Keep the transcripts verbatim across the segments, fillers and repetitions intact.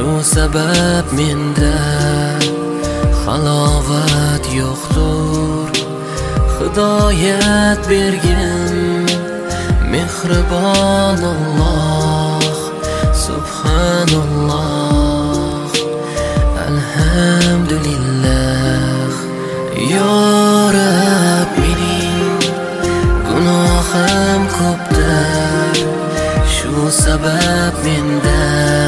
Shu sabab menda halovat yo'qdir. Hidoyat bergin mehribon Alloh. Subhanalloh, alhamdulillah. Ya Rab, mening gunohim ko'pdir. Shu sabab menda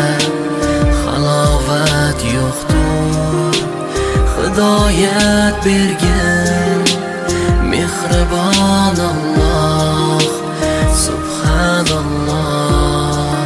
halovat yo'qdir. Hidoyat bergin mehribon Alloh. Subhanalloh,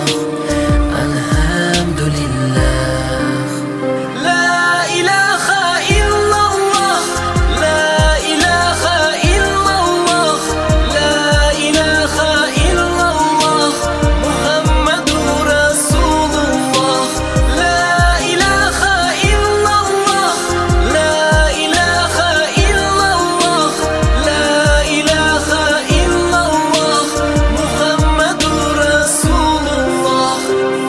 alhamdulillah. La ilaha illalloh, la ilaha illalloh, la ilaha illalloh, Muhammadur Rasululloh. La ilaha illalloh, la ilaha illalloh, la ilaha illalloh, Muhammadur Rasululloh.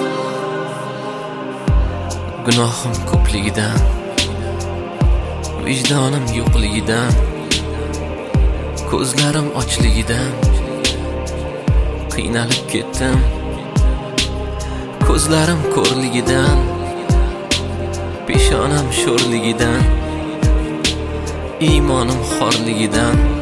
Gunohim ko'pligidan, vijdonim yo'qligidan, ko'zlarim ochligidan qiynalib ketdim. Ko'zlarim ko'rligidan, peshonam sho'rligidan, iymonim xorligidan